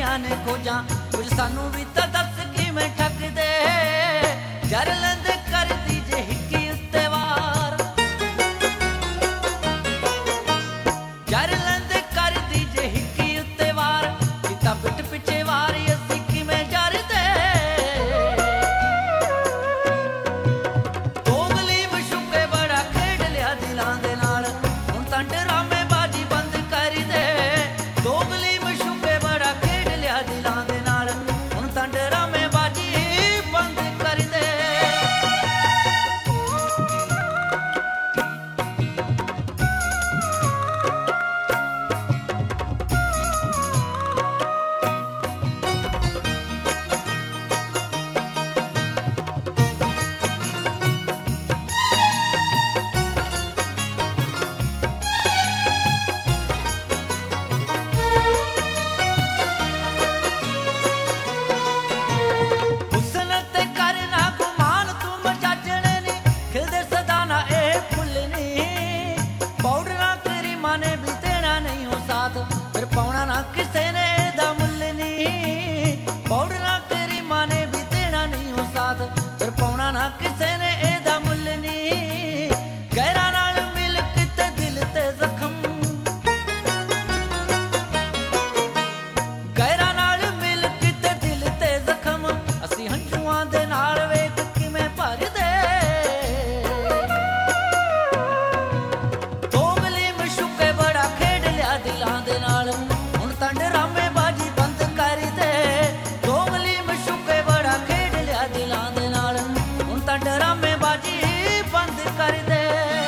ਦੀਆਂ ਨੇ ਖੋਜਾਂ, ਕੁਝ ਸਾਨੂੰ ਵੀ ਤਾਂ ਦੱਸ ਕਿਵੇਂ ਠੱਗਦੇ। ਜਰ ਲੈਂਦੇ ਕਰਦੀ ਜੇ ਹਿੱਕੀ ਉੱਤੇ ਵਾਰ, ਜਰ ਲੈਂਦੇ ਕਰਦੀ ਜੇ ਹਿੱਕੀ ਉੱਤੇ ਵਾਰ, ਕੀਤਾ ਪਿੱਠ ਪਿੱਛੇ ਵਾਰੀ ਅਸੀਂ ਕਿਵੇਂ ਜਰਦੇ। ਦੋਗਲੀ ਮਸ਼ੂਕੇ ਬੜਾ ਖੇਡ ਲਿਆ ਦਿਲਾਂ ਦੇ ਨਾਲ, ਹੁਣ ਤਾਂ ਡਰਾਮੇ ਬਾਜੀ ਬੰਦ ਕਰ ਦੇ। ਦੋਗਲੀ ਮਸ਼ੂਕੇ ਬੜਾ ਖੇਡ ਲਿਆ ਦਿਲਾਂ ਦੇ ਨਾਲ, ਹੁਣ ਤਾਂ ਡਰਾਮੇ ਬਾਜੀ ਬੰਦ ਕਰ ਦੇ। ਹੁਸਨ ਤੇ ਕਰਨਾ ਗੁਮਾਨ ਤੂੰ ਮਜਾਜਣੇ ਨੀ, ਖਿਲਦੇ ਸਦਾ ਨਾ ਇਹ ਫੁੱਲ ਨੀ। ਪਾਊਡਰਾਂ ਕਰੀਮਾਂ ਨੇ ਵੀ ਦੇਣਾ ਨਹੀਂ ਹੋ ਸਾਥ, ਫਿਰ ਪਾਉਣਾ ਨਾ ਕਿਸੇ ਨੇ ਇਹਦਾ ਮੁੱਲ ਨੀ। ਪਾਊਡਰਾਂ ਕਰੀਮਾਂ ਨੇ ਵੀ ਦੇਣਾ ਨਹੀਂ ਹੋ ਸਾਥ, ਫਿਰ ਪਾਉਣਾ ਨਾ ਕਿਸੇ ਨੇ ਇਹਦਾ ਮੁੱਲ ਨੀ। ਗੈਰਾਂ ਨਾਲ ਮਿਲ ਕਿਤੇ ਦਿਲ ਤੇ ਜ਼ਖਮ, ਗੈਰਾਂ ਨਾਲ ਮਿਲ ਕਿਤੇ ਦਿਲ ਤੇ ਜ਼ਖਮ, ਅਸੀਂ ਹੰਝੂਆਂ ਦੇ ਨਾਲ ਵੇਖ ਕਿਵੇਂ ਭਰਦੇ। ਦੋਗਲੀ ਮਸ਼ੂਕੇ ਬੜਾ ਖੇਡ ਲਿਆ ਦਿਲਾਂ ਦੇ ਨਾਲ, ਹੁਣ ਤਾਂ ਡਰਾਮੇ ਬਾਜੀ ਬੰਦ ਕਰ ਦੇ। ਦੋਗਲੀ ਮਸ਼ੂਕੇ ਬੜਾ ਖੇਡ ਲਿਆ ਦਿਲਾਂ ਦੇ ਨਾਲ, ਹੁਣ ਤਾਂ ਡਰਾਮੇ ਬਾਜੀ ਬੰਦ ਕਰ ਦੇ।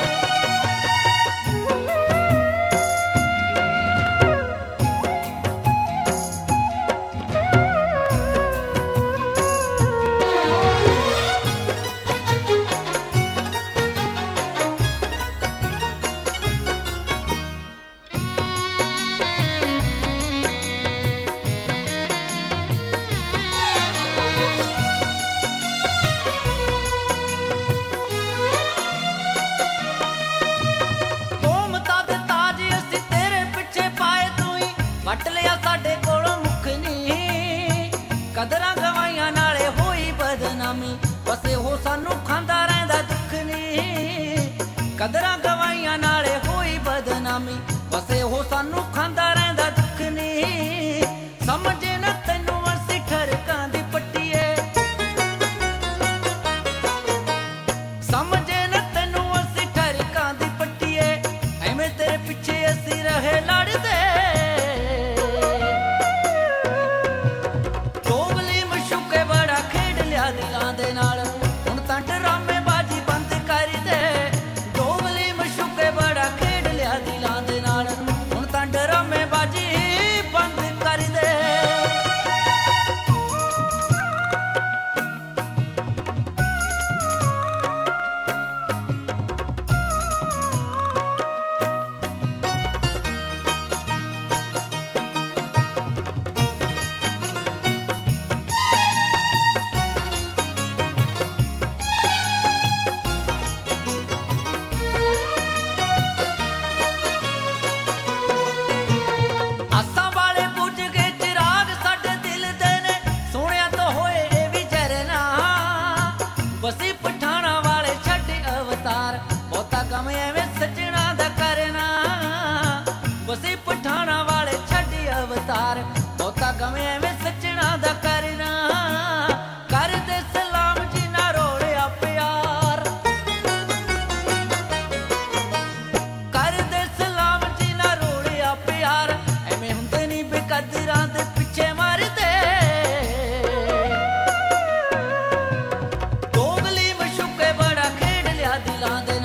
ਕੋਮਤਾਂ ਦੇ ਤਾਜ ਅਸੀਂ ਤੇਰੇ ਪਿੱਛੇ ਪਾਏ, ਤੂੰ ਹੀ ਵੱਟ ਲਿਆ ਸਾਡੇ ਕੋਲੋਂ ਮੁੱਖ ਨੀ। ਕਦਰਾਂ ਗਵਾਈਆਂ ਨਾਲੇ ਹੋਈ ਬਦਨਾਮੀ, ਬਸ ਇਹੋ ਸਾਨੂੰ ਖਾਂਦਾ ਰਹਿੰਦਾ ਦੁੱਖ ਨੀ। ਕਦਰਾਂ ਗਵਾਈਆਂ ਨਾਲੇ ਹੋਈ ਬਦਨਾਮੀ, ਬਸ ਇਹੋ ਸਾਨੂੰ ਖਾਂਦਾ ਰਹਿੰਦਾ ਦੁੱਖ ਨੀ। ਸਮਝੇ ਨਾ ਤੈਨੂੰ ਅਸੀਂ ਠਰਕਾਂ ਦੀ ਪੱਟੀਏ, ਸਮਝੇ ਨਾ ਤੈਨੂੰ ਅਸੀਂ ਠਰਕਾਂ ਦੀ ਪੱਟੀਏ, ਐਵੇਂ ਤੇਰੇ ਪਿੱਛੇ ਅਸੀਂ ਰਹੇ ਲੜਦੇ। ਦੋਗਲੀ ਮਸ਼ੂਕੇ ਬੜਾ ਖੇਡ ਲਿਆ ਦਿਲਾਂ ਦੇ ਨਾਲ, ਹੁਣ ਤਾਂ ਡਰਾਮੇ ਬਾਜੀ ਬੰਦ ਕਰ ਦੇ। ਦੋਗਲੀ ਮਸ਼ੂਕੇ ਬੜਾ ਖੇਡ ਲਿਆ ਦਿਲਾਂ ਦੇ ਨਾਲ, ਹੁਣ ਤਾਂ ਡਰਾਮੇ ਬਾਜੀ ਬੰਦ ਕਰ ਦੇ। ਆਸਾਂ ਵਾਲੇ ਬੁੱਝ ਗਏ ਚਿਰਾਗ ਸਾਡੇ ਦਿਲ ਦੇ ਨੇ, ਸੋਹਣਿਆਂ ਤੋਂ ਹੋਏ ਇਹ ਵੀ ਝਰਨਾ। ਬਸੀ ਪਠਾਣਾ ਵਾਲੇ ਛੱਡ ਅਵਤਾਰ, ਬਹੁਤਾ ਕੰਮ ਐਵੇਂ ਸੱਜਣਾ ਦਾ ਕਰਨਾ। ਬਸੀ ਪਠਾਣਾ ਵਾਲੇ ਛੱਡ ਅਵਤਾਰ, ਬਹੁਤਾ ਕੰਮ ਐਵੇਂ ਸੱਜਣਾ ਦਾ ਕਰਨਾ। ਕਰਦੇ ਸਲਾਮ ਜੀ ਨਾ ਰੋਲਿਆ ਪਿਆਰ, ਕਰਦੇ ਸਲਾਮ ਜੀ ਨਾ ਰੋਲਿਆ ਪਿਆਰ, ਐਵੇਂ ਹੁੰਦੇ ਨੀ ਬੇਕਦਰਾਂ ਦੇ ਪਿੱਛੇ ਮਰਦੇ। ਦੋਗਲੀ ਮਸ਼ੂਕੇ ਬੜਾ ਖੇਡ ਲਿਆ ਦਿਲਾਂ ਦੇ